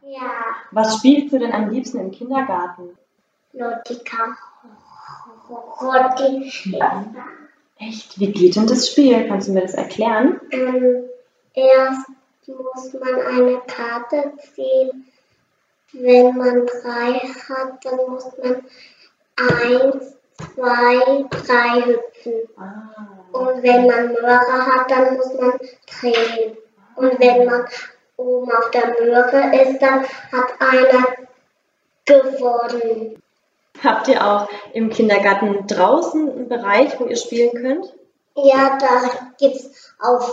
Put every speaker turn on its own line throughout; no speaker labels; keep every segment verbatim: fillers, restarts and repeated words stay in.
Ja.
Was spielst du denn am liebsten im Kindergarten?
Nautica. Rotti.
Echt? Wie geht denn das Spiel? Kannst du mir das erklären?
Ähm, erst muss man eine Karte ziehen. Wenn man drei hat, dann muss man eins, zwei, drei hüpfen.
Ah.
Und wenn man Möhre hat, dann muss man drehen. Und wenn man oben auf der Möhre ist, dann hat einer gewonnen.
Habt ihr auch im Kindergarten draußen einen Bereich, wo ihr spielen könnt?
Ja, da gibt es auch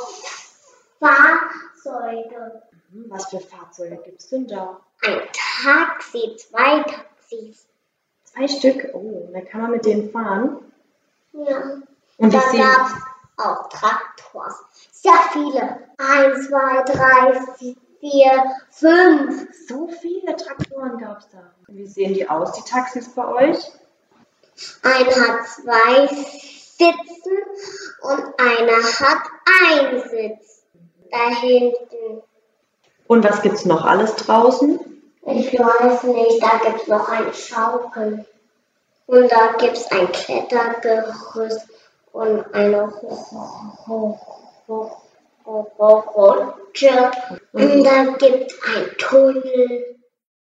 Fahrzeuge.
Was für Fahrzeuge gibt es denn da?
Ein Taxi, zwei Taxis.
Zwei Stück? Oh, da kann man mit denen fahren.
Ja.
Und
Da
die sehen,
gab es auch Traktoren. Sehr viele. Eins, zwei, drei, vier, fünf.
so viele Traktoren gab es da. Wie sehen die aus, die Taxis bei euch?
Einer hat zwei Sitzen und einer hat einen Sitz. Da hinten.
Und was gibt's noch alles draußen?
Ich weiß nicht, da gibt es noch eine Schaukel. Und da gibt es ein Klettergerüst und eine Rutsche. Und da gibt es einen Tunnel.